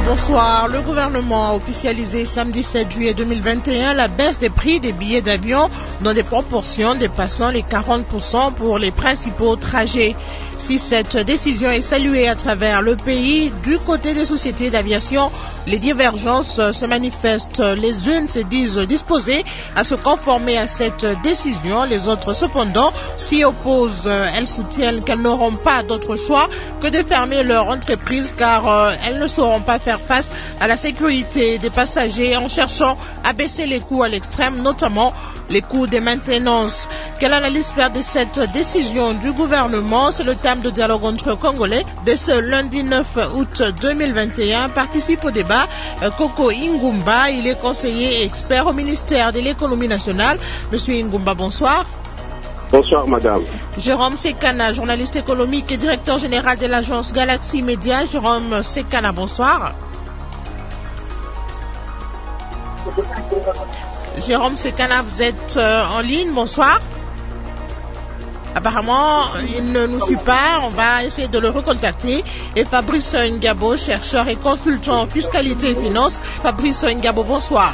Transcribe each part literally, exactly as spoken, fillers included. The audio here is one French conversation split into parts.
Bonsoir. Le gouvernement a officialisé samedi sept juillet deux mille vingt et un la baisse des prix des billets d'avion dans des proportions dépassant les quarante pour cent pour les principaux trajets. Si cette décision est saluée à travers le pays, du côté des sociétés d'aviation, les divergences se manifestent. Les unes se disent disposées à se conformer à cette décision. Les autres, cependant, s'y opposent. Elles soutiennent qu'elles n'auront pas d'autre choix que de fermer leur entreprise car elles ne sauront pas faire face à la sécurité des passagers en cherchant à baisser les coûts à l'extrême, notamment les coûts des maintenances. Quelle analyse faire de cette décision du gouvernement? C'est le thème de dialogue entre Congolais. Dès ce lundi neuf août deux mille vingt et un, participe au débat Koko Ingumba. Il est conseiller et expert au ministère de l'économie nationale. Monsieur Ingumba, bonsoir. Bonsoir, madame. Jérôme Sekana, journaliste économique et directeur général de l'agence Galaxy Media. Jérôme Sekana, bonsoir. Jérôme Sekana, vous êtes en ligne, bonsoir. Apparemment, il ne nous suit pas, on va essayer de le recontacter. Et Fabrice Ngabo, chercheur et consultant en fiscalité et finance. Fabrice Ngabo, bonsoir.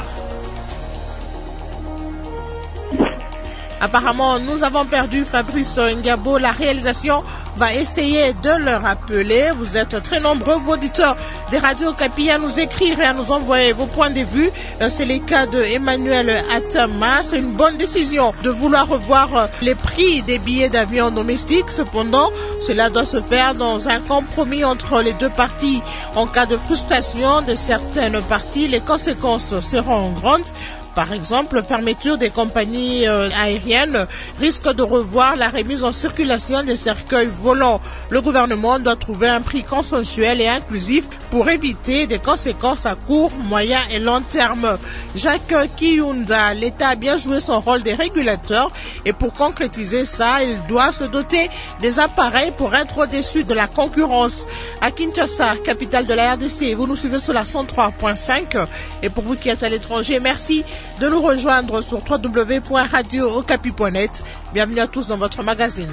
Apparemment, nous avons perdu Fabrice Ngabo. La réalisation va essayer de le rappeler. Vous êtes très nombreux, vos auditeurs des radios Okapi, à nous écrire et à nous envoyer vos points de vue. C'est le cas de Emmanuel Atama. C'est une bonne décision de vouloir revoir les prix des billets d'avion domestiques. Cependant, cela doit se faire dans un compromis entre les deux parties. En cas de frustration de certaines parties, les conséquences seront grandes. Par exemple, fermeture des compagnies euh, aériennes risque de revoir la remise en circulation des cercueils volants. Le gouvernement doit trouver un prix consensuel et inclusif pour éviter des conséquences à court, moyen et long terme. Jacques Kiyunda, l'État a bien joué son rôle des régulateurs et pour concrétiser ça, il doit se doter des appareils pour être au-dessus de la concurrence. À Kinshasa, capitale de la R D C, vous nous suivez sur la cent trois point cinq et pour vous qui êtes à l'étranger, merci de nous rejoindre sur w w w point radio okapi point net. Bienvenue à tous dans votre magazine.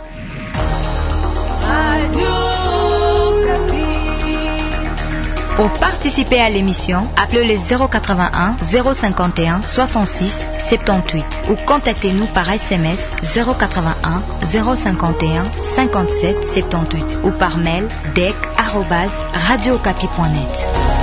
Radio Okapi. Pour participer à l'émission, appelez le zéro quatre-vingt-un zéro cinquante et un soixante-six soixante-dix-huit ou contactez-nous par S M S zéro quatre-vingt-un zéro cinquante et un cinquante-sept soixante-dix-huit ou par mail dec arobase radio okapi point net.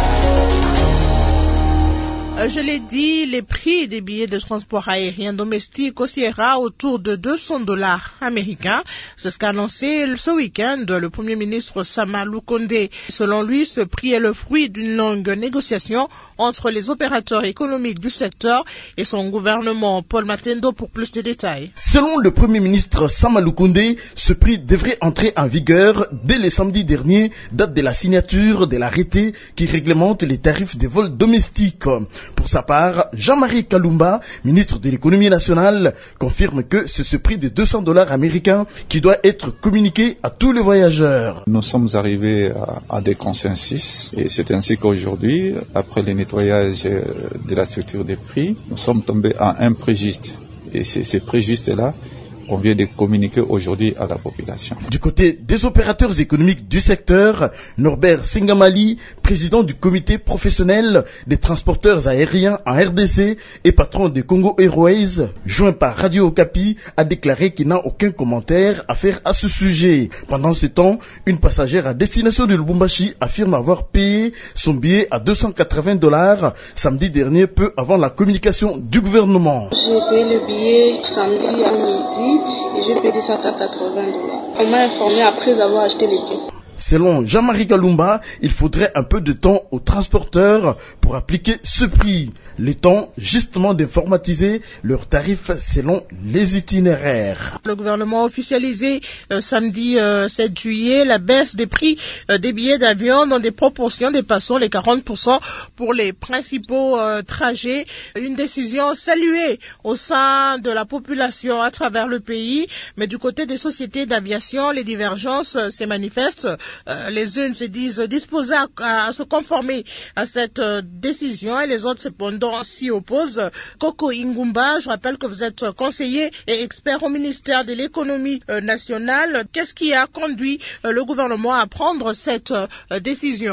Je l'ai dit, les prix des billets de transport aérien domestique oscillera autour de deux cents dollars américains. C'est ce qu'a annoncé ce week-end le Premier ministre Sama Lukonde. Selon lui, ce prix est le fruit d'une longue négociation entre les opérateurs économiques du secteur et son gouvernement. Paul Matendo pour plus de détails. Selon le Premier ministre Sama Lukonde, ce prix devrait entrer en vigueur dès le samedi dernier, date de la signature de l'arrêté qui réglemente les tarifs des vols domestiques. Pour sa part, Jean-Marie Kalumba, ministre de l'économie nationale, confirme que c'est ce prix de deux cents dollars américains qui doit être communiqué à tous les voyageurs. Nous sommes arrivés à, à des consensus et c'est ainsi qu'aujourd'hui, après le nettoyage de la structure des prix, nous sommes tombés à un prix juste. Et c'est ce prix juste-là qu'on vient de communiquer aujourd'hui à la population. Du côté des opérateurs économiques du secteur, Norbert Singamali, président du comité professionnel des transporteurs aériens en R D C et patron de Congo Airways, joint par Radio Okapi, a déclaré qu'il n'a aucun commentaire à faire à ce sujet. Pendant ce temps, une passagère à destination de Lubumbashi affirme avoir payé son billet à deux cent quatre-vingts dollars samedi dernier, peu avant la communication du gouvernement. J'ai payé le billet samedi à midi. Et j'ai payé deux cent quatre-vingts dollars. On m'a informé après avoir acheté les billets. Selon Jean-Marie Kalumba, il faudrait un peu de temps aux transporteurs pour appliquer ce prix. Le temps, justement, d'informatiser leurs tarifs selon les itinéraires. Le gouvernement a officialisé euh, samedi euh, sept juillet la baisse des prix euh, des billets d'avion dans des proportions dépassant les quarante pour cent pour les principaux euh, trajets. Une décision saluée au sein de la population à travers le pays, mais du côté des sociétés d'aviation, les divergences euh, se manifestent. Euh, les unes se disent disposées à, à se conformer à cette euh, décision et les autres cependant s'y opposent. Koko Ingumba, je rappelle que vous êtes conseiller et expert au ministère de l'économie euh, nationale. Qu'est-ce qui a conduit euh, le gouvernement à prendre cette euh, décision?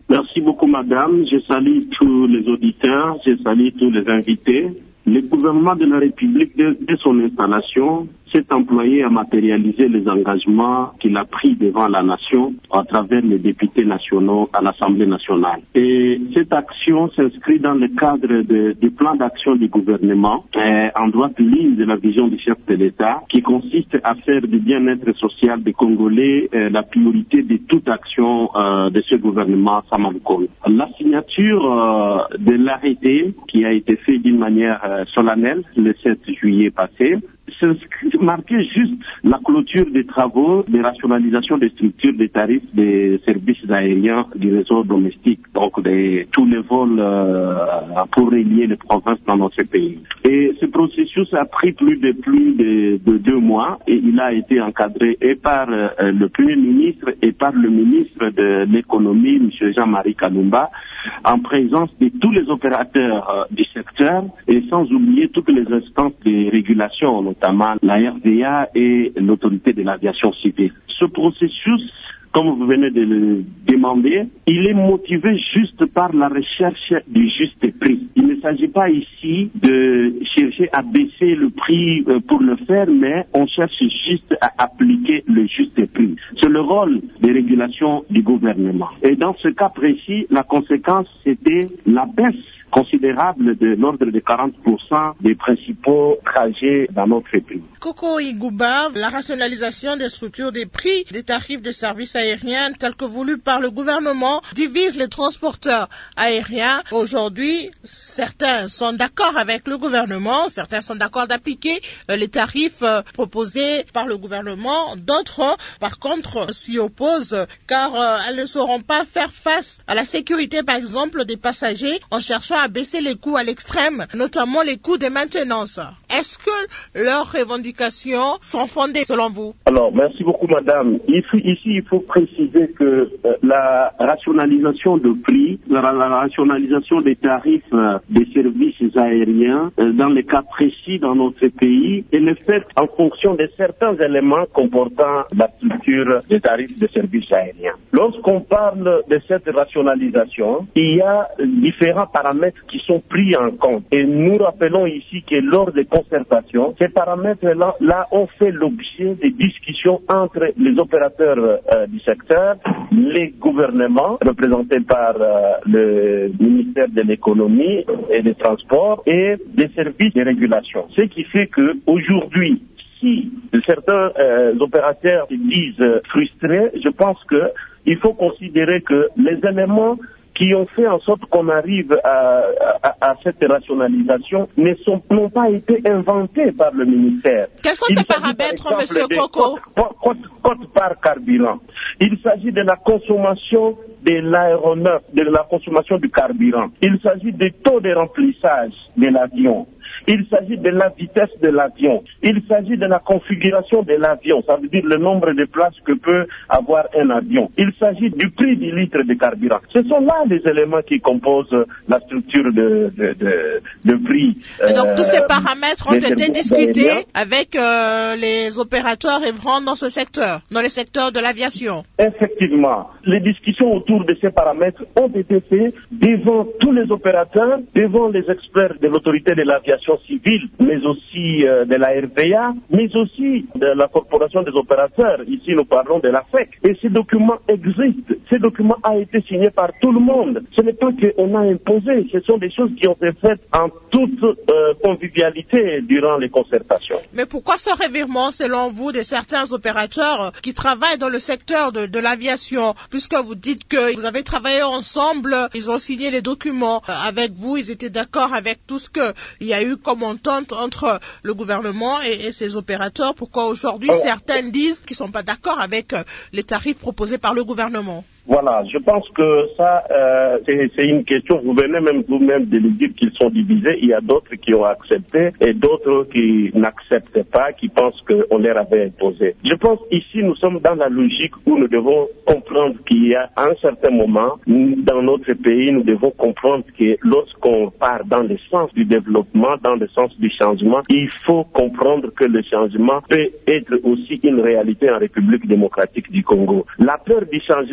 Merci beaucoup, madame. Je salue tous les auditeurs, je salue tous les invités. Le gouvernement de la République, dès de son installation, s'est employé à matérialiser les engagements qu'il a pris devant la nation à travers les députés nationaux à l'Assemblée nationale. Et cette action s'inscrit dans le cadre de, du plan d'action du gouvernement euh, en droite ligne de la vision du chef de l'État qui consiste à faire du bien-être social des Congolais euh, la priorité de toute action euh, de ce gouvernement Samalukonde. La signature euh, de l'arrêté qui a été fait d'une manière euh, solennelle le sept juillet passé marquait juste la clôture des travaux de rationalisation des structures des tarifs des services aériens du réseau domestique, donc de tous les vols euh, pour relier les provinces dans notre pays. Et ce processus a pris plus de plus de, de deux mois et il a été encadré et par euh, le Premier ministre et par le ministre de l'économie, M. Jean-Marie Kalumba, en présence de tous les opérateurs euh, du secteur et sans oublier toutes les instances de régulation, notamment la R D A et l'autorité de l'aviation civile. Ce processus, comme vous venez de le demander, il est motivé juste par la recherche du juste prix. Il ne s'agit pas ici de chercher à baisser le prix pour le faire, mais on cherche juste à appliquer le juste prix. C'est le rôle des régulations du gouvernement. Et dans ce cas précis, la conséquence, c'était la baisse considérable de l'ordre de quarante pour cent des principaux trajets dans notre pays. Coco Igouba, la rationalisation des structures des prix des tarifs des services aériens tels que voulus par le gouvernement divise les transporteurs aériens. Aujourd'hui, certains sont d'accord avec le gouvernement, certains sont d'accord d'appliquer les tarifs proposés par le gouvernement, d'autres, par contre, s'y opposent car elles ne sauront pas faire face à la sécurité, par exemple, des passagers en cherchant à baisser les coûts à l'extrême, notamment les coûts de maintenance. Est-ce que leurs revendications sont fondées selon vous? Alors, merci beaucoup, madame. Ici, ici il faut préciser que euh, la rationalisation de prix, la, la rationalisation des tarifs euh, des services aériens, euh, dans les cas précis dans notre pays, est le fait en fonction de certains éléments comportant la structure des tarifs des services aériens. Lorsqu'on parle de cette rationalisation, il y a différents paramètres qui sont pris en compte. Et nous rappelons ici que lors des concertations, ces paramètres-là là, ont fait l'objet des discussions entre les opérateurs euh, du secteur, les gouvernements représentés par euh, le ministère de l'économie et des transports et des services de régulation. Ce qui fait qu'aujourd'hui, si certains euh, opérateurs disent euh, frustrés, je pense que il faut considérer que les éléments qui ont fait en sorte qu'on arrive à, à, à cette rationalisation ne sont, n'ont pas été inventés par le ministère. Quels sont ces paramètres, monsieur Coco? Cote par carburant. Il s'agit de la consommation de l'aéronef, de la consommation du carburant. Il s'agit des taux de remplissage de l'avion. Il s'agit de la vitesse de l'avion. Il s'agit de la configuration de l'avion, ça veut dire le nombre de places que peut avoir un avion. Il s'agit du prix du litre de carburant. Ce sont là les éléments qui composent la structure de, de, de, de prix. Et donc euh, tous ces paramètres ont été discutés avec euh, les opérateurs œuvrant dans ce secteur, dans le secteur de l'aviation. Effectivement. Les discussions autour de ces paramètres ont été faites devant tous les opérateurs, devant les experts de l'autorité de l'aviation civile, mais aussi euh, de la R D A, mais aussi de la Corporation des opérateurs. Ici, nous parlons de la F E C. Et ces documents existent. Ces documents ont été signés par tout le monde. Ce n'est pas qu'on a imposé. Ce sont des choses qui ont été faites en toute euh, convivialité durant les concertations. Mais pourquoi ce revirement, selon vous, de certains opérateurs qui travaillent dans le secteur de, de l'aviation, puisque vous dites que vous avez travaillé ensemble, ils ont signé les documents avec vous, ils étaient d'accord avec tout ce qu'il y a eu comme entente entre le gouvernement et, et ses opérateurs. Pourquoi aujourd'hui oh. certains disent qu'ils ne sont pas d'accord avec les tarifs proposés par le gouvernement? Voilà, je pense que ça, euh, c'est, c'est une question, vous venez même vous-même de le dire qu'ils sont divisés, il y a d'autres qui ont accepté et d'autres qui n'acceptent pas, qui pensent qu'on leur avait imposé. Je pense ici, nous sommes dans la logique où nous devons comprendre qu'il y a à un certain moment, dans notre pays, nous devons comprendre que lorsqu'on part dans le sens du développement, dans le sens du changement, il faut comprendre que le changement peut être aussi une réalité en République démocratique du Congo. La peur du changement peut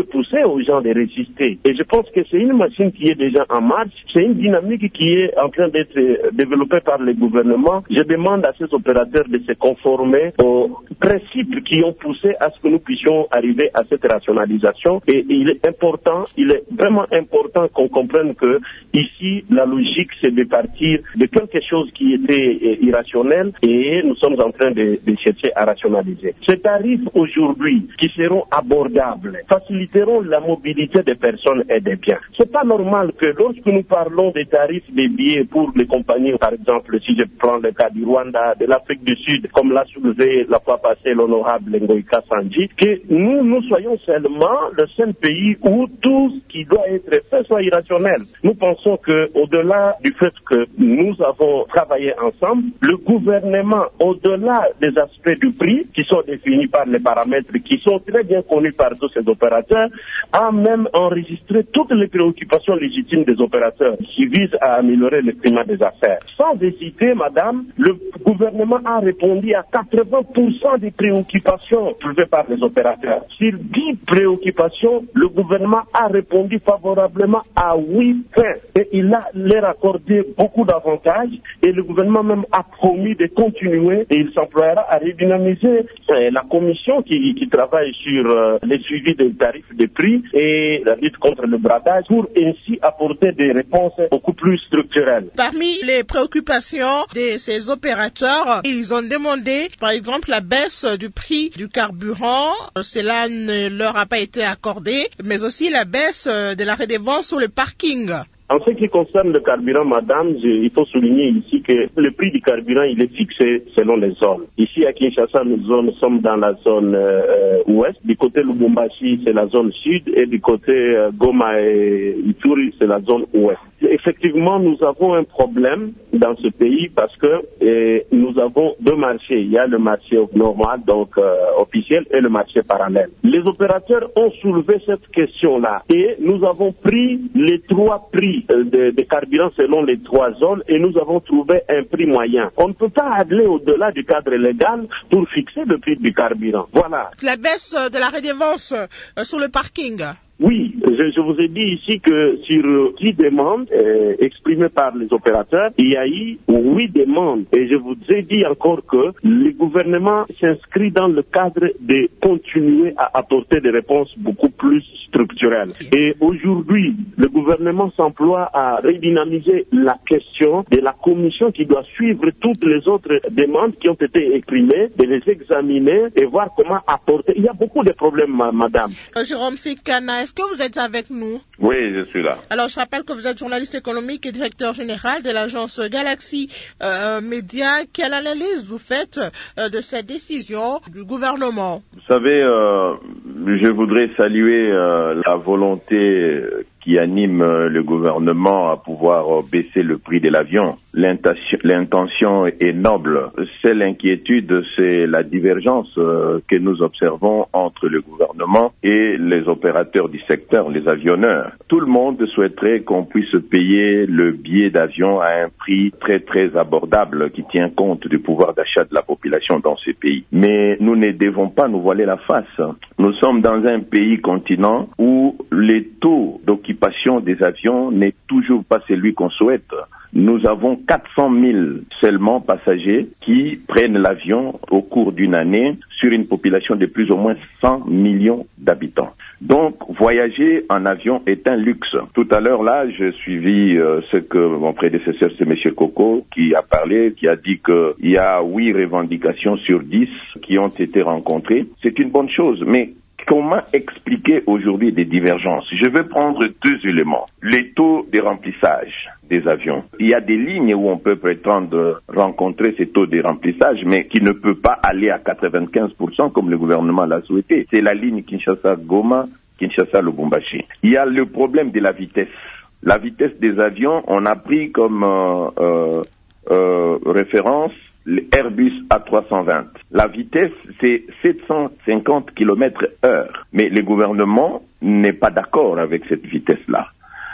pousser aux gens de résister. Et je pense que c'est une machine qui est déjà en marche, c'est une dynamique qui est en train d'être développée par le gouvernement. Je demande à ces opérateurs de se conformer aux principes qui ont poussé à ce que nous puissions arriver à cette rationalisation. Et il est important, il est vraiment important qu'on comprenne que ici, la logique, c'est de partir de quelque chose qui était irrationnel et nous sommes en train de, de chercher à rationaliser. Ces tarifs aujourd'hui qui seront abordables faciliteront la mobilité des personnes et des biens. C'est pas normal que lorsque nous parlons des tarifs des billets pour les compagnies, par exemple, si je prends le cas du Rwanda, de l'Afrique du Sud, comme l'a soulevé la fois passée l'honorable Ngoïka Sanji, que nous, nous soyons seulement le seul pays où tout ce qui doit être fait soit irrationnel. Nous pensons que, au-delà du fait que nous avons travaillé ensemble, le gouvernement, au-delà des aspects du prix qui sont définis par les paramètres qui sont très bien connus par tous ces opérateurs, a même enregistré toutes les préoccupations légitimes des opérateurs qui visent à améliorer le climat des affaires. Sans hésiter, madame, le gouvernement a répondu à quatre-vingts pour cent des préoccupations soulevées par les opérateurs. Sur dix préoccupations, le gouvernement a répondu favorablement à huit points. Et il a leur accordé beaucoup d'avantages et le gouvernement même a promis de continuer et il s'emploiera à redynamiser euh, la commission qui, qui travaille sur euh, le suivi des tarifs de prix et la lutte contre le bradage pour ainsi apporter des réponses beaucoup plus structurelles. Parmi les préoccupations de ces opérateurs, ils ont demandé par exemple la baisse du prix du carburant, cela ne leur a pas été accordé, mais aussi la baisse de la redevance sur le parking. En ce qui concerne le carburant, madame, je, il faut souligner ici que le prix du carburant, il est fixé selon les zones. Ici, à Kinshasa, nous, nous sommes dans la zone euh, ouest. Du côté Lubumbashi, c'est la zone sud. Et du côté euh, Goma et Ituri, c'est la zone ouest. Effectivement, nous avons un problème dans ce pays parce que eh, nous avons deux marchés. Il y a le marché normal, donc euh, officiel, et le marché parallèle. Les opérateurs ont soulevé cette question-là et nous avons pris les trois prix de, de carburant selon les trois zones et nous avons trouvé un prix moyen. On ne peut pas aller au-delà du cadre légal pour fixer le prix du carburant. Voilà. La baisse de la redevance sur le parking. Oui, je, je vous ai dit ici que sur dix demandes euh, exprimées par les opérateurs, il y a eu huit demandes. Et je vous ai dit encore que le gouvernement s'inscrit dans le cadre de continuer à apporter des réponses beaucoup plus structurelles. Et aujourd'hui, le gouvernement s'emploie à redynamiser la question de la commission qui doit suivre toutes les autres demandes qui ont été exprimées, de les examiner et voir comment apporter. Il y a beaucoup de problèmes, ma, madame. Euh, Jérôme Sikana, est-ce que vous êtes avec nous? Oui, je suis là. Alors, je rappelle que vous êtes journaliste économique et directeur général de l'agence Galaxy euh, Média. Quelle analyse vous faites euh, de cette décision du gouvernement? Vous savez, euh, je voudrais saluer euh, la volonté qui anime le gouvernement à pouvoir baisser le prix de l'avion. L'intention, l'intention est noble. Seule inquiétude, c'est la divergence que nous observons entre le gouvernement et les opérateurs du secteur, les avionneurs. Tout le monde souhaiterait qu'on puisse payer le billet d'avion à un prix très très abordable qui tient compte du pouvoir d'achat de la population dans ces pays. Mais nous ne devons pas nous voiler la face. Nous sommes dans un pays continent où les taux d'occupation des avions n'est toujours pas celui qu'on souhaite. Nous avons quatre cent mille seulement passagers qui prennent l'avion au cours d'une année sur une population de plus ou moins cent millions d'habitants. Donc, voyager en avion est un luxe. Tout à l'heure, là, j'ai suivi euh, ce que mon prédécesseur, c'est M. Coco, qui a parlé, qui a dit qu'il y a huit revendications sur dix qui ont été rencontrées. C'est une bonne chose, mais comment expliquer aujourd'hui des divergences? Je vais prendre deux éléments. Les taux de remplissage des avions. Il y a des lignes où on peut prétendre rencontrer ces taux de remplissage, mais qui ne peut pas aller à quatre-vingt-quinze pour cent comme le gouvernement l'a souhaité. C'est la ligne Kinshasa-Goma, Kinshasa-Lubumbashi. Il y a le problème de la vitesse. La vitesse des avions, on a pris comme euh, euh, euh, référence l'Airbus A trois cent vingt. La vitesse, c'est sept cent cinquante kilomètres heure. Mais le gouvernement n'est pas d'accord avec cette vitesse-là.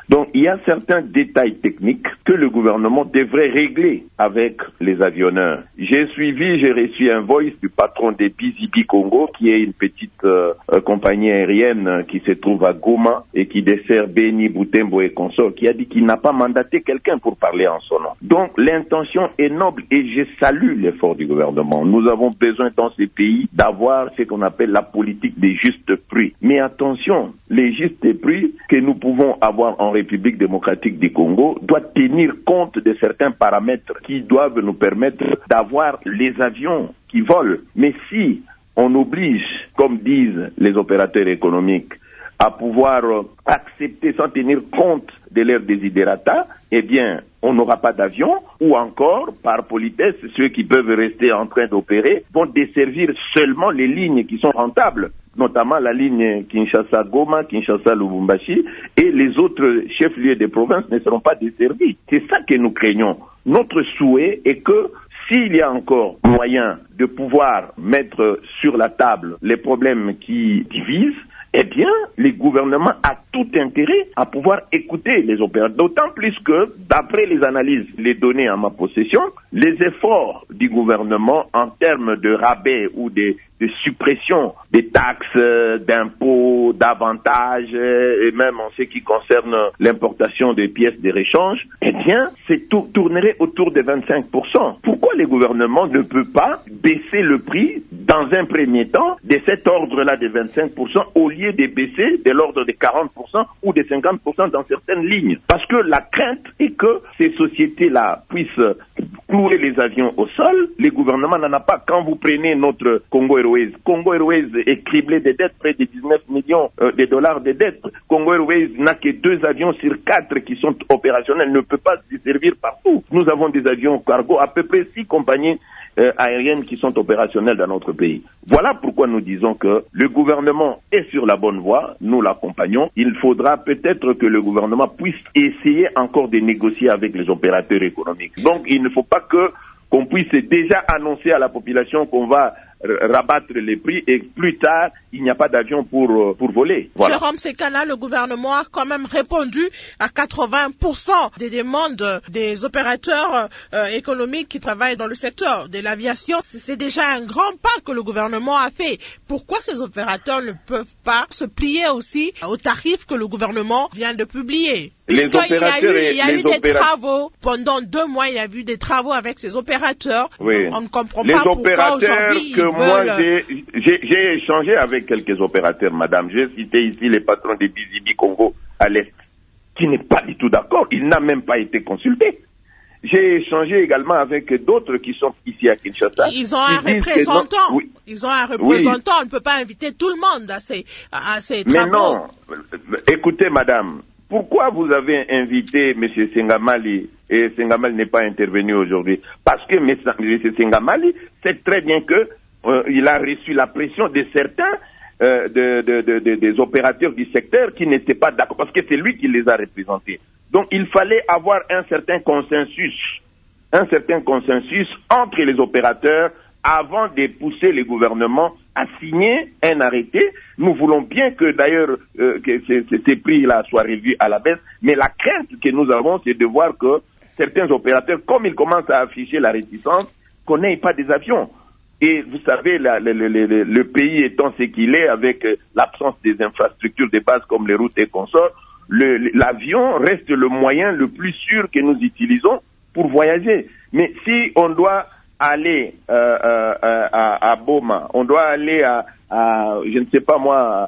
Donc il y a certains détails techniques que le gouvernement devrait régler avec les avionneurs. J'ai suivi, j'ai reçu un voice du patron des Bizibi Congo, qui est une petite euh, compagnie aérienne qui se trouve à Goma et qui dessert Beni, Butembo et consorts, qui a dit qu'il n'a pas mandaté quelqu'un pour parler en son nom. Donc l'intention est noble et je salue l'effort du gouvernement. Nous avons besoin dans ces pays d'avoir ce qu'on appelle la politique des justes prix. Mais attention, les justes prix que nous pouvons avoir en République démocratique du Congo doivent tenir compte de certains paramètres qui doivent nous permettre d'avoir les avions qui volent. Mais si on oblige, comme disent les opérateurs économiques, à pouvoir accepter sans tenir compte de leurs desiderata, eh bien, on n'aura pas d'avion, ou encore, par politesse, ceux qui peuvent rester en train d'opérer vont desservir seulement les lignes qui sont rentables, notamment la ligne Kinshasa-Goma, Kinshasa-Lubumbashi, et les autres chefs-lieux des provinces ne seront pas desservis. C'est ça que nous craignons. Notre souhait est que s'il y a encore moyen de pouvoir mettre sur la table les problèmes qui divisent, eh bien, le gouvernement a tout intérêt à pouvoir écouter les opérateurs. D'autant plus que, d'après les analyses, les données en ma possession, les efforts du gouvernement en termes de rabais ou de, de suppression des taxes, d'impôts, d'avantages, et même en ce qui concerne l'importation des pièces de réchange, eh bien, c'est tout, tournerait autour de vingt-cinq pour cent. Pourquoi le gouvernement ne peut pas baisser le prix dans un premier temps de cet ordre-là de vingt-cinq pour cent au lieu de baisser de l'ordre de quarante pour cent ou de cinquante pour cent dans certaines lignes? Parce que la crainte est que ces sociétés-là puissent clouer les avions au sol. Le gouvernement n'en a pas. Quand vous prenez notre Congo Airways, Congo Airways est criblé de dettes, près de dix-neuf millions euh, de dollars de dettes. Congo Airways n'a que deux avions sur quatre qui sont opérationnels, ne peut pas se servir partout. Nous avons des avions cargo, à peu près six compagnies euh, aériennes qui sont opérationnelles dans notre pays. Voilà pourquoi nous disons que le gouvernement est sur la bonne voie, nous l'accompagnons. Il faudra peut-être que le gouvernement puisse essayer encore de négocier avec les opérateurs économiques. Donc il ne faut pas que qu'on puisse déjà annoncer à la population qu'on va rabattre les prix et plus tard, il n'y a pas d'avion pour, pour voler. Voilà. Jérôme Sekana, le gouvernement a quand même répondu à quatre-vingts pour cent des demandes des opérateurs euh, économiques qui travaillent dans le secteur de l'aviation. C'est déjà un grand pas que le gouvernement a fait. Pourquoi ces opérateurs ne peuvent pas se plier aussi aux tarifs que le gouvernement vient de publier? Puisqu'il y a eu, il y a eu des travaux, pendant deux mois, il y a eu des travaux avec ces opérateurs. Oui. On ne comprend les pas pourquoi aujourd'hui que ils moi, veulent... j'ai, j'ai échangé avec quelques opérateurs, madame. J'ai cité ici les patrons des Bizibi Congo à l'Est, qui n'est pas du tout d'accord. Il n'a même pas été consulté. J'ai échangé également avec d'autres qui sont ici à Kinshasa. Ils ont un représentant. Non, oui. Ils ont un représentant. Oui. On ne peut pas inviter tout le monde à ces, à ces travaux. Mais non. Écoutez, madame. Pourquoi vous avez invité M. Sengamali et Sengamali n'est pas intervenu aujourd'hui? Parce que M. Sengamali sait très bien que euh, il a reçu la pression de certains euh, de, de, de, de, des opérateurs du secteur qui n'étaient pas d'accord, parce que c'est lui qui les a représentés. Donc il fallait avoir un certain consensus, un certain consensus entre les opérateurs avant de pousser les gouvernements à signer un arrêté. Nous voulons bien que d'ailleurs euh, que ces, ces prix-là soient revus à la baisse, mais la crainte que nous avons, c'est de voir que certains opérateurs, comme ils commencent à afficher la réticence, qu'on n'ait pas des avions. Et vous savez, la, le, le, le, le pays étant ce qu'il est, avec l'absence des infrastructures de base comme les routes et consorts, le, l'avion reste le moyen le plus sûr que nous utilisons pour voyager. Mais si on doit aller euh, euh, à, à Boma, on doit aller à, à je ne sais pas moi,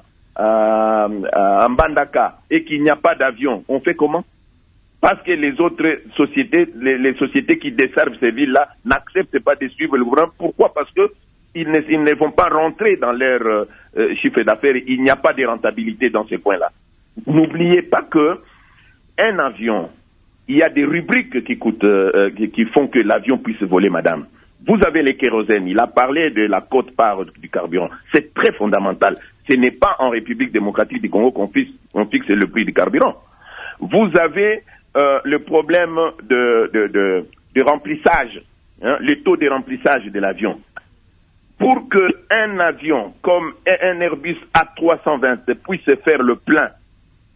à, à Mbandaka, et qu'il n'y a pas d'avion, on fait comment? Parce que les autres sociétés, les, les sociétés qui desservent ces villes-là n'acceptent pas de suivre le gouvernement. Pourquoi? Parce que ils ne, ils ne vont pas rentrer dans leur euh, chiffre d'affaires. Il n'y a pas de rentabilité dans ces coins-là. N'oubliez pas que un avion, il y a des rubriques qui coûtent, euh, qui, qui font que l'avion puisse voler, madame. Vous avez les kérosènes. Il a parlé de la quote-part du carburant. C'est très fondamental. Ce n'est pas en République démocratique du Congo qu'on fixe, on fixe le prix du carburant. Vous avez euh, le problème de, de, de, de remplissage, hein, le taux de remplissage de l'avion. Pour qu'un avion comme un Airbus A trois cent vingt puisse faire le plein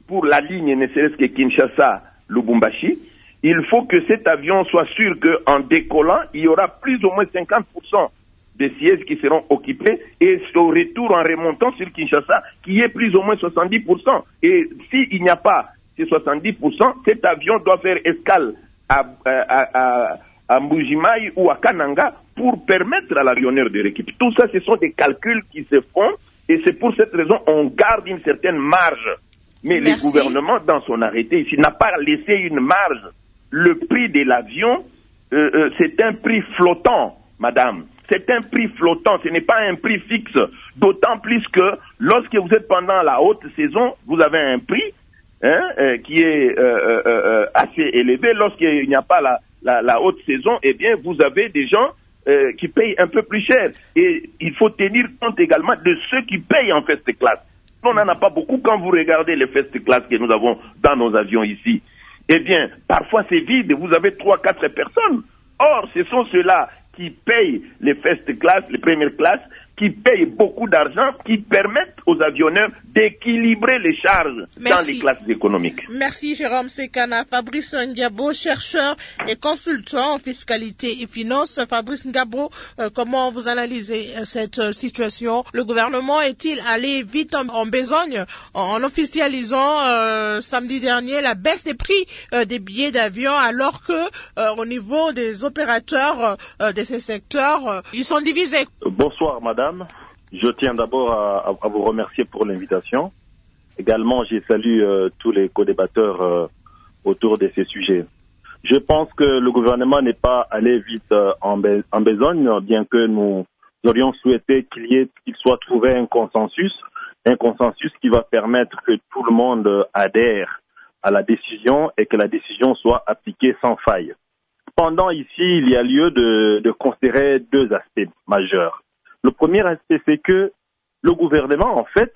pour la ligne, ne serait-ce que Kinshasa-Lubumbashi, il faut que cet avion soit sûr qu'en décollant, il y aura plus ou moins cinquante pour cent des sièges qui seront occupés et au retour en remontant sur Kinshasa, qui est plus ou moins soixante-dix pour cent. Et s'il n'y a pas ces soixante-dix pour cent, cet avion doit faire escale à, à, à, à Mbujimayi ou à Kananga pour permettre à l'avionneur de récupérer. Tout ça, ce sont des calculs qui se font et c'est pour cette raison qu'on garde une certaine marge. Mais Merci. Le gouvernement, dans son arrêté ici, n'a pas laissé une marge. Le prix de l'avion, euh, euh, c'est un prix flottant, madame. C'est un prix flottant, ce n'est pas un prix fixe. D'autant plus que lorsque vous êtes pendant la haute saison, vous avez un prix hein, euh, qui est euh, euh, assez élevé. Lorsqu'il n'y a pas la, la, la haute saison, eh bien, vous avez des gens euh, qui payent un peu plus cher. Et il faut tenir compte également de ceux qui payent en first class. On n'en a pas beaucoup quand vous regardez les first class que nous avons dans nos avions ici. Eh bien, parfois c'est vide, vous avez trois, quatre personnes. Or, ce sont ceux-là qui payent les first class, les premières classes, qui payent beaucoup d'argent, qui permettent aux avionneurs d'équilibrer les charges Merci. Dans les classes économiques. Merci Jérôme Sekana. Fabrice Ngabo, chercheur et consultant en fiscalité et finance. Fabrice Ngabo, euh, comment vous analysez euh, cette euh, situation? Le gouvernement est-il allé vite en, en besogne en, en officialisant euh, samedi dernier la baisse des prix euh, des billets d'avion alors que euh, au niveau des opérateurs euh, de ces secteurs, euh, ils sont divisés? Bonsoir madame. Je tiens d'abord à, à vous remercier pour l'invitation. Également, j'ai salué euh, tous les co-débatteurs euh, autour de ces sujets. Je pense que le gouvernement n'est pas allé vite euh, en, be- en besogne, bien que nous aurions souhaité qu'il y ait, qu'il soit trouvé un consensus, un consensus qui va permettre que tout le monde euh, adhère à la décision et que la décision soit appliquée sans faille. Cependant, ici, il y a lieu de, de considérer deux aspects majeurs. Le premier aspect, c'est que le gouvernement, en fait,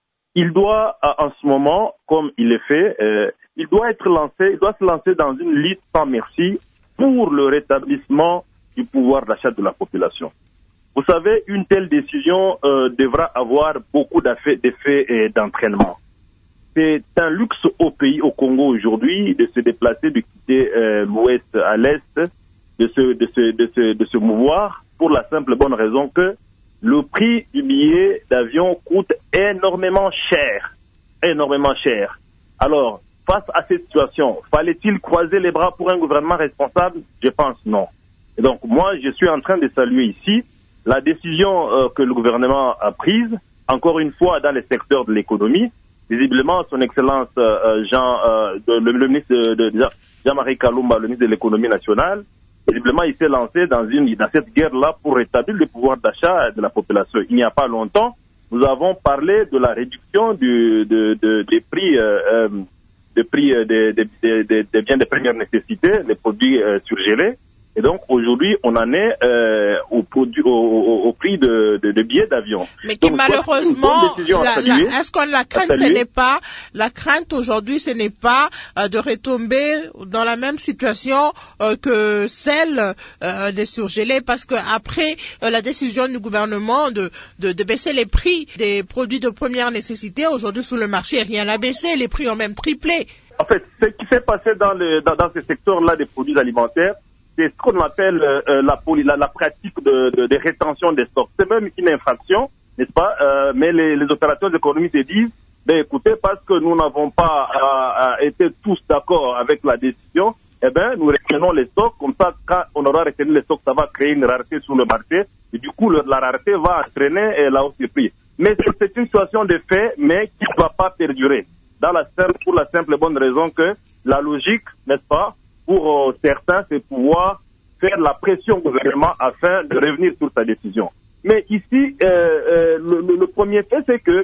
il doit, en ce moment, comme il le fait, euh, il doit être lancé, il doit se lancer dans une lutte sans merci pour le rétablissement du pouvoir d'achat de la population. Vous savez, une telle décision euh, devra avoir beaucoup d'effets, d'effets et d'entraînement. C'est un luxe au pays, au Congo aujourd'hui, de se déplacer, de quitter euh, l'ouest à l'est, de se, de se, de se, de se mouvoir, pour la simple bonne raison que le prix du billet d'avion coûte énormément cher, énormément cher. Alors, face à cette situation, fallait-il croiser les bras pour un gouvernement responsable? Je pense non. Et donc, moi, je suis en train de saluer ici la décision euh, que le gouvernement a prise, encore une fois, dans les secteurs de l'économie. Visiblement, son Excellence euh, Jean, euh, de, le, le ministre de, de Jean-Marie Kalumba, le ministre de l'économie nationale, visiblement, il s'est lancé dans, une, dans cette guerre-là pour rétablir le pouvoir d'achat de la population. Il n'y a pas longtemps, nous avons parlé de la réduction du, de, de, des prix, euh, des, prix euh, des, des, des, des biens de première nécessité, les produits euh, surgelés. Et donc, aujourd'hui, on en est euh, au, produit, au, au, au prix de, de, de billets d'avion. Mais qui donc, malheureusement, la, la, est-ce qu'on la crainte, ce n'est pas, la crainte aujourd'hui, ce n'est pas euh, de retomber dans la même situation euh, que celle euh, des surgelés, parce que après euh, la décision du gouvernement de, de, de baisser les prix des produits de première nécessité, aujourd'hui, sur le marché, rien n'a baissé, les prix ont même triplé. En fait, ce qui s'est passé dans, le, dans, dans ce secteur-là des produits alimentaires, c'est ce qu'on appelle euh, la, la, la pratique de, de, de rétention des stocks. C'est même une infraction, n'est-ce pas euh, Mais les, les opérateurs économiques se disent, ben écoutez, parce que nous n'avons pas euh, été tous d'accord avec la décision, eh ben nous retenons les stocks. Comme ça, quand on aura retenu les stocks, ça va créer une rareté sur le marché. Et du coup, le, la rareté va entraîner la hausse des prix. Mais c'est une situation de fait, mais qui ne va pas perdurer. Dans la simple, pour la simple et bonne raison que la logique, n'est-ce pas, pour euh, certains, c'est pouvoir faire la pression au gouvernement afin de revenir sur sa décision. Mais ici, euh, euh, le, le premier fait, c'est que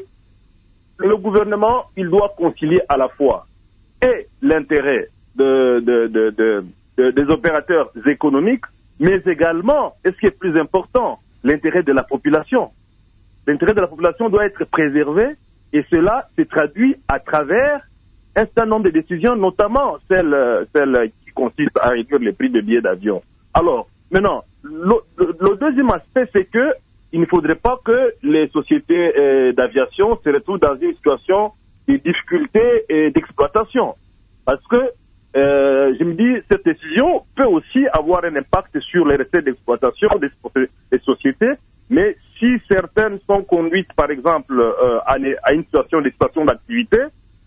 le gouvernement, il doit concilier à la fois et l'intérêt de, de, de, de, de, des opérateurs économiques, mais également, et ce qui est plus important, l'intérêt de la population. L'intérêt de la population doit être préservé, et cela se traduit à travers un certain nombre de décisions, notamment celle, celle qui consiste à réduire les prix des billets d'avion. Alors, maintenant, le, le, le deuxième aspect, c'est que il ne faudrait pas que les sociétés euh, d'aviation se retrouvent dans une situation des difficultés et d'exploitation. Parce que euh, je me dis, cette décision peut aussi avoir un impact sur les recettes d'exploitation des, des sociétés, mais si certaines sont conduites, par exemple, euh, à, à une situation d'exploitation d'activité,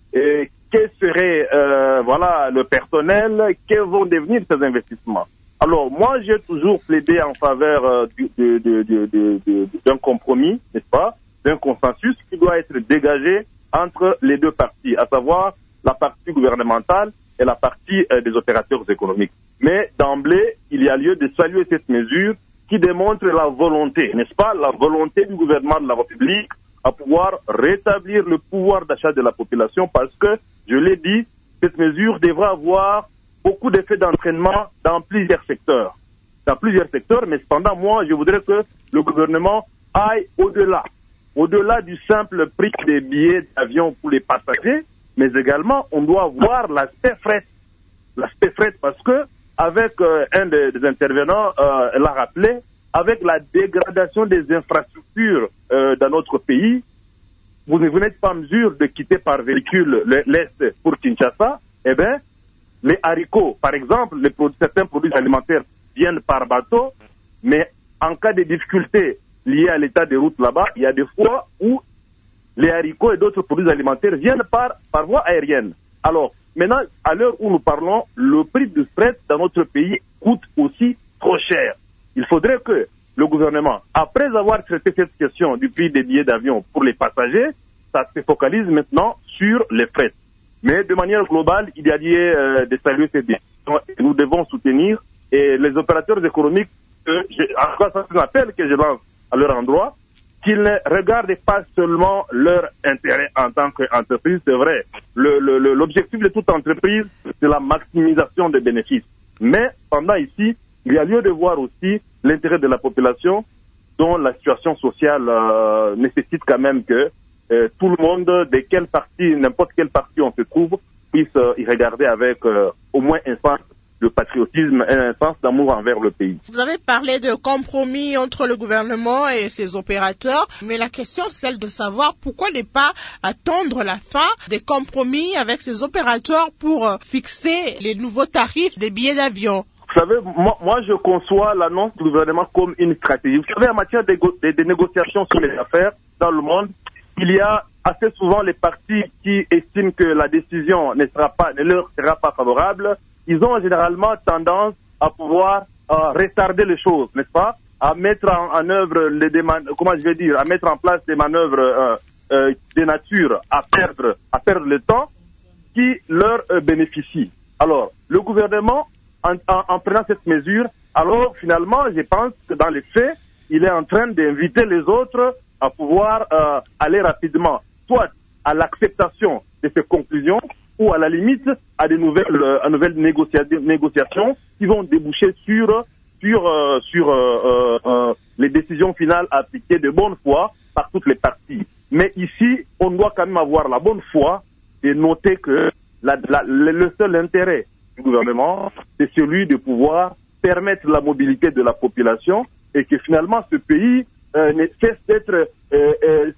et quel serait euh, voilà, le personnel, quels vont devenir ces investissements? Alors, moi, j'ai toujours plaidé en faveur euh, de, de, de, de, de, d'un compromis, n'est-ce pas, d'un consensus qui doit être dégagé entre les deux parties, à savoir la partie gouvernementale et la partie euh, des opérateurs économiques. Mais d'emblée, il y a lieu de saluer cette mesure qui démontre la volonté, n'est-ce pas, la volonté du gouvernement de la République à pouvoir rétablir le pouvoir d'achat de la population parce que, je l'ai dit, cette mesure devra avoir beaucoup d'effets d'entraînement dans plusieurs secteurs. Dans plusieurs secteurs, mais cependant, moi, je voudrais que le gouvernement aille au-delà. Au-delà du simple prix des billets d'avion pour les passagers, mais également, on doit voir l'aspect fret. L'aspect fret parce que, avec euh, un des, des intervenants euh, l'a rappelé, avec la dégradation des infrastructures euh, dans notre pays, vous, vous n'êtes pas en mesure de quitter par véhicule l'Est pour Kinshasa, eh bien, les haricots, par exemple, les produits, certains produits alimentaires viennent par bateau, mais en cas de difficultés liées à l'état des routes là-bas, il y a des fois où les haricots et d'autres produits alimentaires viennent par, par voie aérienne. Alors, maintenant, à l'heure où nous parlons, le prix du fret dans notre pays coûte aussi trop cher. Il faudrait que le gouvernement, après avoir traité cette question du prix des billets d'avion pour les passagers, ça se focalise maintenant sur les frais. Mais de manière globale, il y a lieu euh, de saluer cette décision et nous devons soutenir et les opérateurs économiques, euh, je, en tout cas, c'est un appel que je lance à leur endroit, qu'ils ne regardent pas seulement leur intérêt en tant qu'entreprise. C'est vrai, le, le, le, l'objectif de toute entreprise, c'est la maximisation des bénéfices. Mais pendant ici, il y a lieu de voir aussi l'intérêt de la population dont la situation sociale euh, nécessite quand même que euh, tout le monde, de quelle partie, n'importe quelle partie on se trouve, puisse euh, y regarder avec euh, au moins un sens de patriotisme et un sens d'amour envers le pays. Vous avez parlé de compromis entre le gouvernement et ses opérateurs, mais la question c'est celle de savoir pourquoi ne pas attendre la fin des compromis avec ces opérateurs pour euh, fixer les nouveaux tarifs des billets d'avion. Vous savez, moi, moi je conçois l'annonce du gouvernement comme une stratégie. Vous savez, en matière de, de, de négociations sur les affaires dans le monde, il y a assez souvent les partis qui estiment que la décision ne sera pas, ne leur sera pas favorable. Ils ont généralement tendance à pouvoir euh, retarder les choses, n'est-ce pas, à mettre en, en œuvre les demandes, comment je vais dire, à mettre en place des manœuvres euh, euh, de nature à perdre, à perdre le temps qui leur euh, bénéficient. Alors, le gouvernement, en, en, en prenant cette mesure, alors finalement, je pense que dans les faits, il est en train d'inviter les autres à pouvoir euh, aller rapidement, soit à l'acceptation de ces conclusions, ou à la limite à des nouvelles, euh, à nouvelles négocia- négociations qui vont déboucher sur sur euh, sur euh, euh, les décisions finales appliquées de bonne foi par toutes les parties. Mais ici, on doit quand même avoir la bonne foi et noter que la, la, le seul intérêt du gouvernement, c'est celui de pouvoir permettre la mobilité de la population et que finalement ce pays euh, ne cesse d'être euh, euh,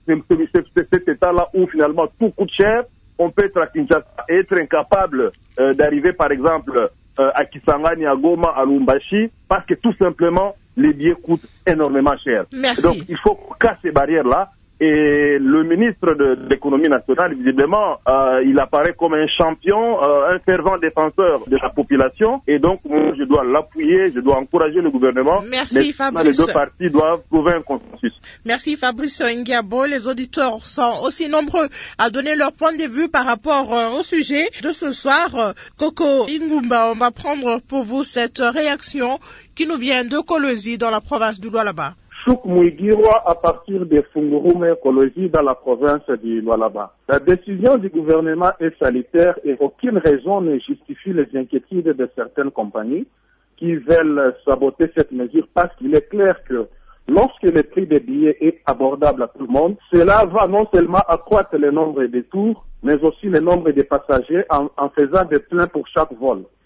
cet état-là où finalement tout coûte cher. On peut être à Kinshasa et être incapable euh, d'arriver par exemple euh, à Kisangani, à Goma, à Lumbashi, parce que tout simplement les billets coûtent énormément cher. Merci. Donc il faut casser ces barrières-là. Et le ministre de, de l'économie nationale, visiblement, euh, il apparaît comme un champion, euh, un fervent défenseur de la population. Et donc, moi, je dois l'appuyer, je dois encourager le gouvernement. Merci, mais Fabrice. Les deux parties doivent trouver un consensus. Merci, Fabrice Ngiabo. Les auditeurs sont aussi nombreux à donner leur point de vue par rapport euh, au sujet de ce soir. Euh, Coco Ingumba, on va prendre pour vous cette réaction qui nous vient de Kolosi dans la province du Lualaba. Chouk Mouigirwa à partir de Fungurume Écologie dans la province du Lualaba. La décision du gouvernement est salutaire et aucune raison ne justifie les inquiétudes de certaines compagnies qui veulent saboter cette mesure parce qu'il est clair que lorsque le prix des billets est abordable à tout le monde, cela va non seulement accroître le nombre de tours, mais aussi le nombre de passagers en, en faisant des pleins pour chaque vol.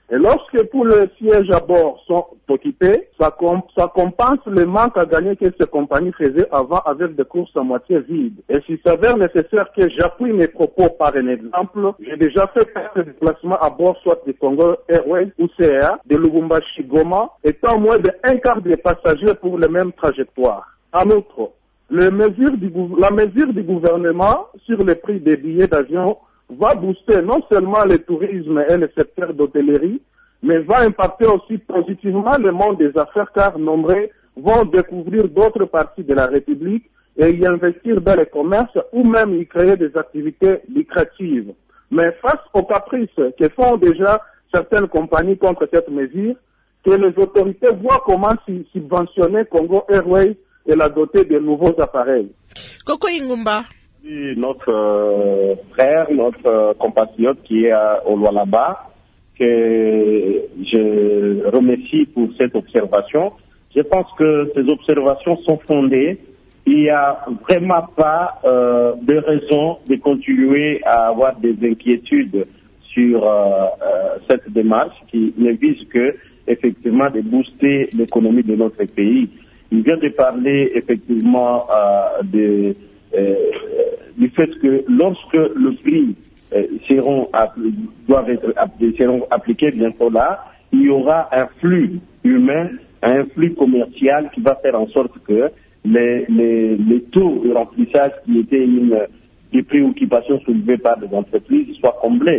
Et lorsque tous les sièges à bord sont occupés, ça, com ça compense le manque à gagner que ces compagnies faisaient avant avec des courses à moitié vides. Et s'il s'avère nécessaire que j'appuie mes propos par un exemple, j'ai déjà fait quelques déplacements à bord soit de Congo Airways ou C A, de Lubumbashi Goma, étant moins d'un quart des passagers pour les mêmes trajectoires. En outre, le mesure du, la mesure du gouvernement sur le prix des billets d'avion va booster non seulement le tourisme et le secteur d'hôtellerie, mais va impacter aussi positivement le monde des affaires car nombreux vont découvrir d'autres parties de la République et y investir dans le commerce ou même y créer des activités lucratives. Mais face aux caprices que font déjà certaines compagnies contre cette mesure, que les autorités voient comment subventionner Congo Airways et la doter de nouveaux appareils. Koko Ingumba. Notre euh, frère, notre euh, compatriote qui est euh, au Lualaba, que je remercie pour cette observation. Je pense que ces observations sont fondées. Il n'y a vraiment pas euh, de raison de continuer à avoir des inquiétudes sur euh, euh, cette démarche qui ne vise que effectivement de booster l'économie de notre pays. Il vient de parler effectivement euh, de Euh, du fait que lorsque le prix euh, seront, doivent être seront appliqués bientôt là, il y aura un flux humain, un flux commercial qui va faire en sorte que les, les, les taux de remplissage qui étaient une des préoccupations soulevées par les entreprises soient comblés.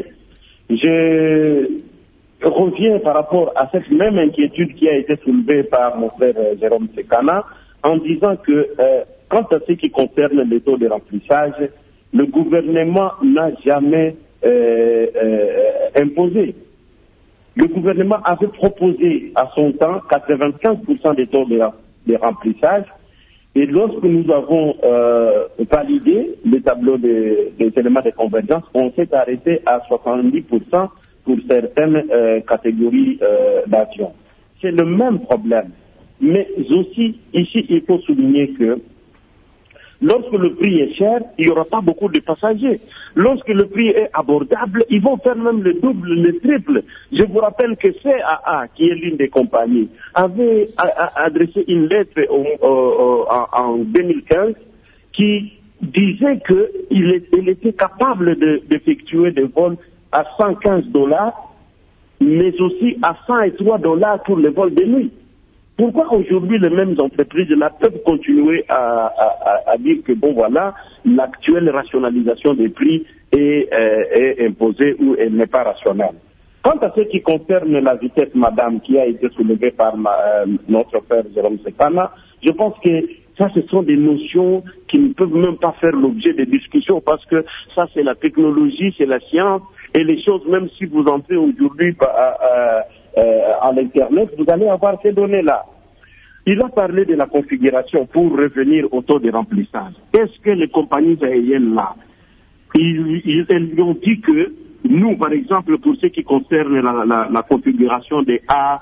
Je reviens par rapport à cette même inquiétude qui a été soulevée par mon frère euh, Jérôme Sekana en disant que euh, quant à ce qui concerne les taux de remplissage, le gouvernement n'a jamais euh, euh, imposé. Le gouvernement avait proposé à son temps quatre-vingt-quinze pour cent des taux de, de remplissage et lorsque nous avons euh, validé le tableau de, des éléments de convergence, on s'est arrêté à soixante-dix pour cent pour certaines euh, catégories euh, d'avions. C'est le même problème. Mais aussi, ici, il faut souligner que lorsque le prix est cher, il n'y aura pas beaucoup de passagers. Lorsque le prix est abordable, ils vont faire même le double, le triple. Je vous rappelle que C A A, qui est l'une des compagnies, avait a, a adressé une lettre au, au, en, en deux mille quinze qui disait qu'il il était capable de, d'effectuer des vols à cent quinze dollars, mais aussi à cent trois dollars pour les vols de nuit. Pourquoi aujourd'hui les mêmes entreprises là peuvent continuer à, à, à dire que bon voilà, l'actuelle rationalisation des prix est, euh, est imposée ou elle n'est pas rationnelle. Quant à ce qui concerne la vitesse, madame, qui a été soulevée par ma, euh, notre frère Jérôme Sekana, je pense que ça, ce sont des notions qui ne peuvent même pas faire l'objet de discussions parce que ça, c'est la technologie, c'est la science et les choses, même si vous entrez aujourd'hui à, à, à, à l'Internet, vous allez avoir ces données-là. Il a parlé de la configuration pour revenir au taux de remplissage. Est-ce que les compagnies aériennes là, ils, ils, elles lui ont dit que nous, par exemple, pour ce qui concerne la, la, la configuration des A,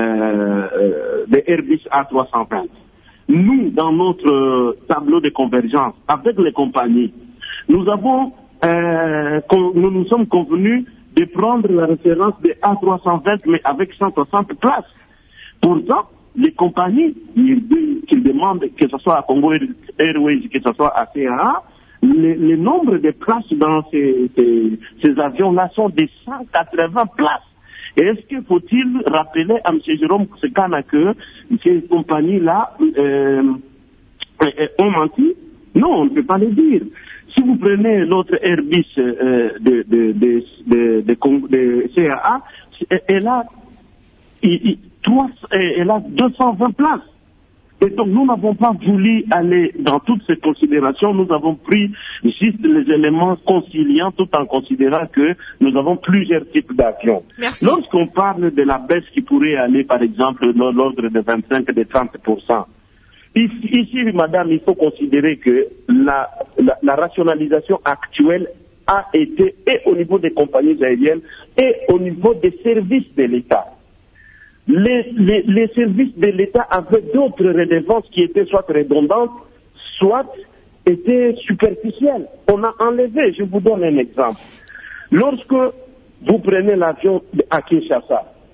euh, des Airbus A trois cent vingt, nous, dans notre tableau de convergence avec les compagnies, nous avons, euh, nous nous sommes convenus de prendre la référence des A trois cent vingt, mais avec cent soixante places. Pourtant, les compagnies, qu'ils demandent, que ce soit à Congo Airways, que ce soit à C A A, le, le nombre de places dans ces, ces, ces avions-là sont de cent quatre-vingts places. Et est-ce qu'il faut-il rappeler à M. Jérôme Sekana que ces compagnies-là euh, ont menti? Non, on ne peut pas le dire. Si vous prenez l'autre Airbus euh, de, de, de, de, de, de C A A, elle a, il, trois, elle a deux cent vingt places. Et donc nous n'avons pas voulu aller dans toutes ces considérations, nous avons pris juste les éléments conciliants tout en considérant que nous avons plusieurs types d'avions. Lorsqu'on parle de la baisse qui pourrait aller par exemple dans l'ordre de vingt-cinq, de trente pour cent, ici, ici madame, il faut considérer que la, la, la rationalisation actuelle a été et au niveau des compagnies aériennes et au niveau des services de l'État. Les, les, les services de l'État avaient d'autres redevances qui étaient soit redondantes, soit étaient superficielles. On a enlevé, je vous donne un exemple. Lorsque vous prenez l'avion à Kinshasa,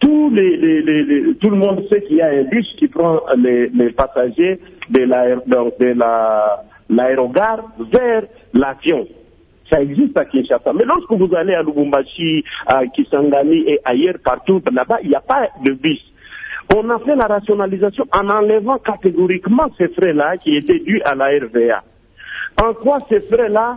Tous les, les, les, les, tout le monde sait qu'il y a un bus qui prend les, les passagers de l'aérogare de la, l'aérogare vers l'avion. Ça existe à Kinshasa. Mais lorsque vous allez à Lubumbashi, à Kisangani et ailleurs, partout là-bas, il n'y a pas de bus. On a fait la rationalisation en enlevant catégoriquement ces frais-là qui étaient dus à la R V A. En quoi ces frais-là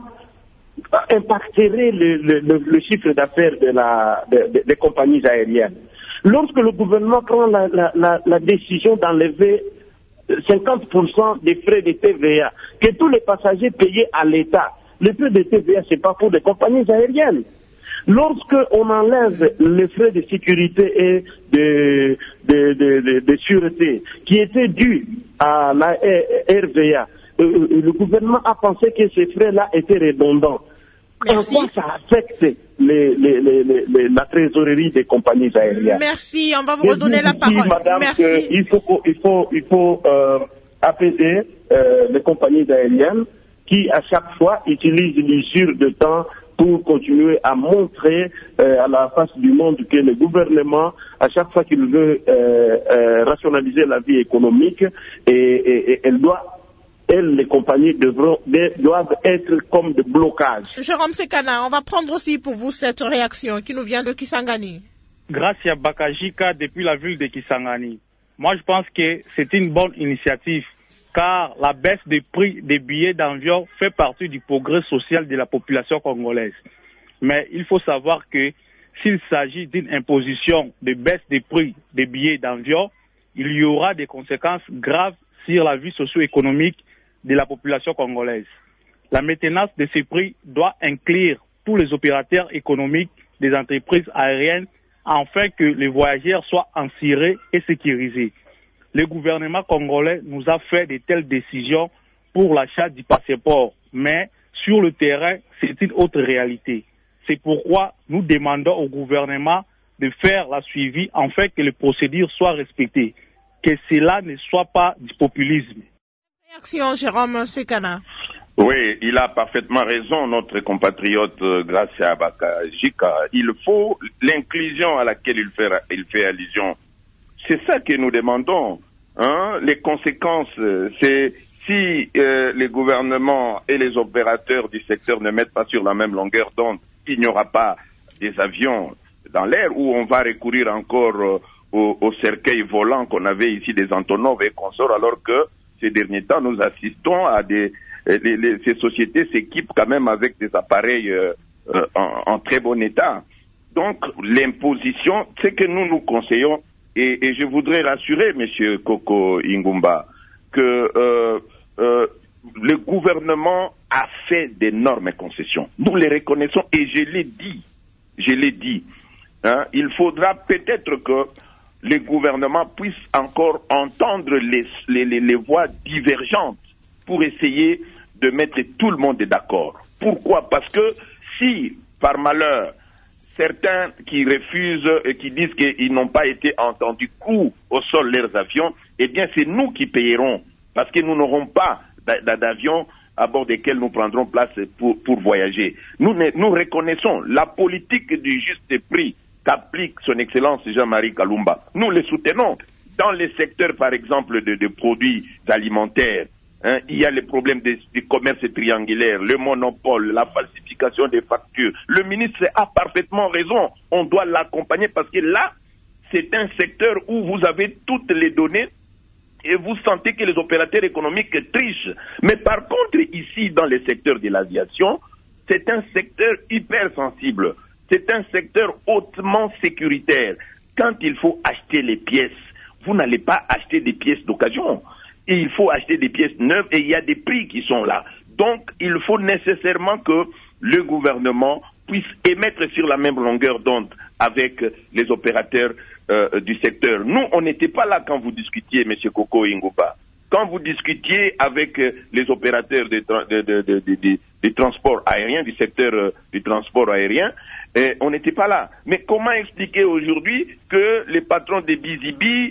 impacteraient le, le, le, le chiffre d'affaires de la, de, de, des compagnies aériennes? Lorsque le gouvernement prend la, la, la, la décision d'enlever cinquante pour cent des frais de T V A, que tous les passagers payés à l'État, les frais de T V A, c'est pas pour les compagnies aériennes. Lorsque on enlève les frais de sécurité et de, de, de, de, de sûreté qui étaient dus à la R V A, euh, le gouvernement a pensé que ces frais-là étaient redondants. Merci. En quoi ça affecte les, les, les, les, la trésorerie des compagnies aériennes? Merci, on va vous redonner la parole. Madame, Merci. Il faut, il faut, il faut euh, apaiser euh, les compagnies aériennes qui, à chaque fois, utilisent l'usure de temps pour continuer à montrer euh, à la face du monde que le gouvernement, à chaque fois qu'il veut euh, euh, rationaliser la vie économique, et, et, et elle doit elles, les compagnies devront, doivent être comme des blocages. Jérôme Sekana, on va prendre aussi pour vous cette réaction qui nous vient de Kisangani. Gracia Bakajika depuis la ville de Kisangani. Moi, je pense que c'est une bonne initiative car la baisse des prix des billets d'avion fait partie du progrès social de la population congolaise. Mais il faut savoir que s'il s'agit d'une imposition de baisse des prix des billets d'avion, il y aura des conséquences graves sur la vie socio-économique de la population congolaise. La maintenance de ces prix doit inclure tous les opérateurs économiques des entreprises aériennes afin que les voyageurs soient assurés et sécurisés. Le gouvernement congolais nous a fait de telles décisions pour l'achat du passeport, mais sur le terrain, c'est une autre réalité. C'est pourquoi nous demandons au gouvernement de faire la suivi afin que les procédures soient respectées, que cela ne soit pas du populisme. Réaction, Jérôme Sekana. Oui, il a parfaitement raison, notre compatriote euh, Gracia Bakajika. Il faut l'inclusion à laquelle il fait, il fait allusion. C'est ça que nous demandons. Hein? Les conséquences, c'est si euh, les gouvernements et les opérateurs du secteur ne mettent pas sur la même longueur d'onde, il n'y aura pas des avions dans l'air où on va recourir encore euh, aux, aux cercueils volants qu'on avait ici, des Antonov et consorts, alors que ces derniers temps, nous assistons à des... Les, les, ces sociétés s'équipent quand même avec des appareils euh, euh, en, en très bon état. Donc, l'imposition, c'est que nous nous conseillons, et, et je voudrais rassurer M. Koko Ingumba, que euh, euh, le gouvernement a fait d'énormes concessions. Nous les reconnaissons, et je l'ai dit, je l'ai dit, hein, il faudra peut-être que les gouvernements puissent encore entendre les, les, les, les voix divergentes pour essayer de mettre tout le monde d'accord. Pourquoi? Parce que si, par malheur, certains qui refusent et qui disent qu'ils n'ont pas été entendus coup au sol leurs avions, eh bien c'est nous qui payerons, parce que nous n'aurons pas d'avions à bord desquels nous prendrons place pour, pour voyager. Nous, nous reconnaissons la politique du juste prix qu'applique son Excellence Jean-Marie Kalumba. Nous les soutenons. Dans les secteurs, par exemple, de, de produits alimentaires, hein, il y a les problèmes du commerce triangulaire, le monopole, la falsification des factures. Le ministre a parfaitement raison. On doit l'accompagner parce que là, c'est un secteur où vous avez toutes les données et vous sentez que les opérateurs économiques trichent. Mais par contre, ici, dans le secteur de l'aviation, c'est un secteur hyper sensible. C'est un secteur hautement sécuritaire. Quand il faut acheter les pièces, vous n'allez pas acheter des pièces d'occasion. Et il faut acheter des pièces neuves et il y a des prix qui sont là. Donc, il faut nécessairement que le gouvernement puisse émettre sur la même longueur d'onde avec les opérateurs euh, du secteur. Nous, on n'était pas là quand vous discutiez, M. Koko Ingumba. Quand vous discutiez avec euh, les opérateurs des tra de, de, de, de, de, de transport aérien, du secteur euh, du transport aérien, eh, on n'était pas là. Mais comment expliquer aujourd'hui que les patrons des Bizibi,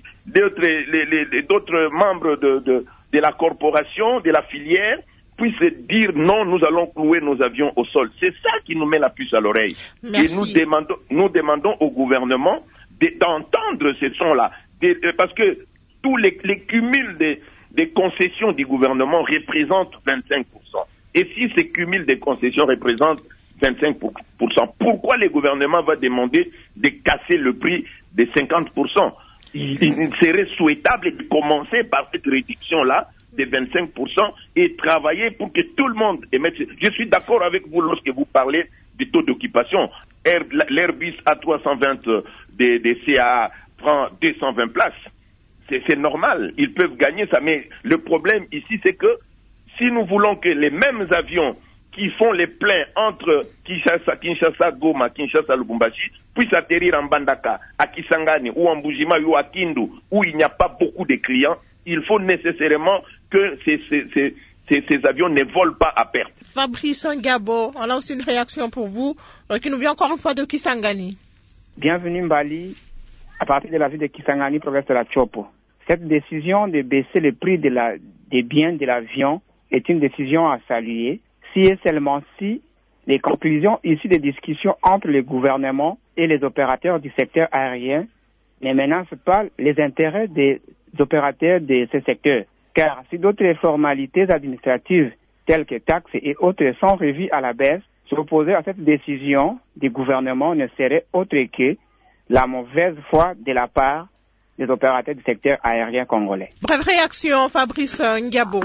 d'autres membres de, de, de la corporation, de la filière, puissent dire non, nous allons clouer nos avions au sol? C'est ça qui nous met la puce à l'oreille. Et nous demandons, nous demandons au gouvernement d'entendre ces sons-là. Parce que tous les, les cumuls des, des concessions du gouvernement représentent vingt-cinq pour cent. Et si ces cumuls des concessions représentent vingt-cinq pour cent, pourquoi le gouvernement va demander de casser le prix de cinquante pour cent? Il, il serait souhaitable de commencer par cette réduction-là de vingt-cinq pour cent et travailler pour que tout le monde émette. Je suis d'accord avec vous lorsque vous parlez du taux d'occupation. L'Airbus A trois cent vingt des, des C A A prend deux cent vingt places. C'est normal, ils peuvent gagner ça. Mais le problème ici, c'est que si nous voulons que les mêmes avions qui font les pleins entre Kinshasa, Kinshasa, Goma, Kinshasa, Lubumbashi, puissent atterrir en Bandaka, à Kisangani, ou en Bujima, ou à Kindu, où il n'y a pas beaucoup de clients, il faut nécessairement que ces, ces, ces, ces, ces avions ne volent pas à perte. Fabrice Ngabo, on a aussi une réaction pour vous, euh, qui nous vient encore une fois de Kisangani. Bienvenue Mbali, à partir de la ville de Kisangani, province de la Tchopo. Cette décision de baisser le prix de la, des biens de l'avion est une décision à saluer, si et seulement si les conclusions issues des discussions entre le gouvernement et les opérateurs du secteur aérien ne menacent pas les intérêts des opérateurs de ce secteur. Car si d'autres formalités administratives telles que taxes et autres sont revues à la baisse, s'opposer à cette décision du gouvernement ne serait autre que la mauvaise foi de la part des opérateurs du secteur aérien congolais. Bref réaction, Fabrice Ngabo.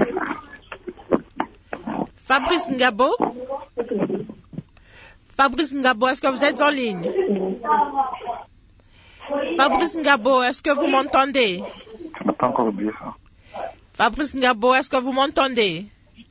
Fabrice Ngabo. Fabrice Ngabo, est-ce que vous êtes en ligne? Fabrice Ngabo, est-ce que vous m'entendez? Je n'ai pas encore oublié ça. Fabrice Ngabo, est-ce que vous m'entendez?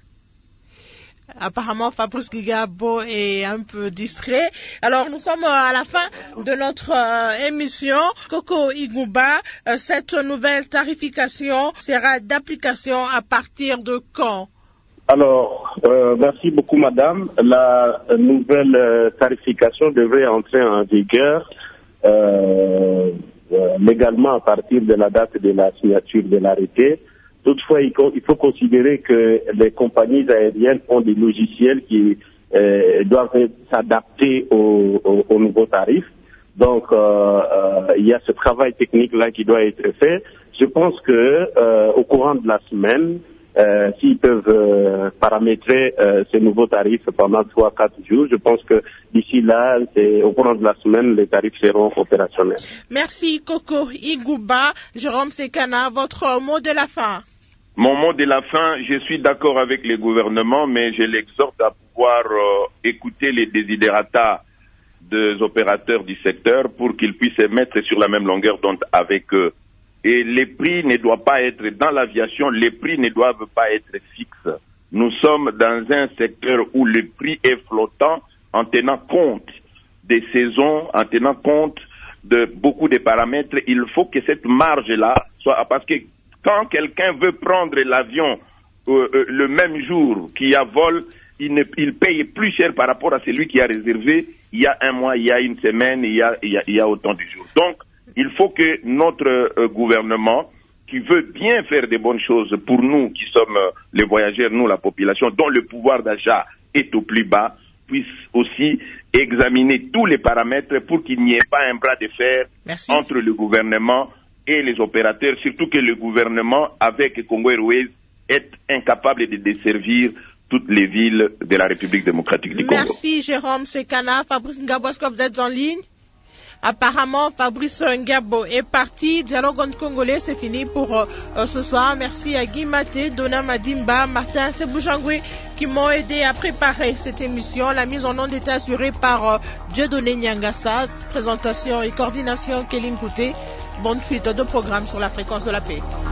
Apparemment, Fabrice Ngabo est un peu distrait. Alors, nous sommes à la fin de notre euh, émission. Coco Igouba, euh, cette nouvelle tarification sera d'application à partir de quand? Alors, euh, merci beaucoup, madame. La nouvelle euh, tarification devrait entrer en vigueur euh, euh, légalement à partir de la date de la signature de l'arrêté. Toutefois, il faut, il faut considérer que les compagnies aériennes ont des logiciels qui euh, doivent s'adapter aux, aux, aux nouveaux tarifs. Donc, euh, euh, il y a ce travail technique-là qui doit être fait. Je pense que euh, au courant de la semaine, Euh, s'ils peuvent euh, paramétrer euh, ces nouveaux tarifs pendant trois à quatre jours, je pense que d'ici là, au courant de la semaine, les tarifs seront opérationnels. Merci Coco Igouba. Jérôme Sekana, votre mot de la fin. Mon mot de la fin, je suis d'accord avec le gouvernement, mais je l'exhorte à pouvoir euh, écouter les desiderata des opérateurs du secteur pour qu'ils puissent se mettre sur la même longueur d'onde avec eux. Et les prix ne doivent pas être, dans l'aviation, les prix ne doivent pas être fixes. Nous sommes dans un secteur où le prix est flottant en tenant compte des saisons, en tenant compte de beaucoup de paramètres. Il faut que cette marge-là soit, parce que quand quelqu'un veut prendre l'avion euh, euh, le même jour qu'il y a vol, il, ne, il paye plus cher par rapport à celui qui a réservé il y a un mois, il y a une semaine, il y a, il y a, il y a autant de jours. Donc, il faut que notre euh, gouvernement, qui veut bien faire des bonnes choses pour nous qui sommes euh, les voyageurs, nous la population, dont le pouvoir d'achat est au plus bas, puisse aussi examiner tous les paramètres pour qu'il n'y ait pas un bras de fer Merci. entre le gouvernement et les opérateurs, surtout que le gouvernement, avec Congo Airways, est incapable de desservir toutes les villes de la République démocratique du Congo. Merci Jérôme Sekana. Fabrice Ngabo, est-ce que vous êtes en ligne? Apparemment, Fabrice Ngabo est parti. Dialogue entre Congolais, c'est fini pour euh, ce soir. Merci à Guy Maté, Dona Madimba, Martin Sebouchangwe qui m'ont aidé à préparer cette émission. La mise en onde était assurée par euh, Dieudonné Nyangassa. Présentation et coordination Kéline Kouté. Bonne suite de programmes sur la fréquence de la paix.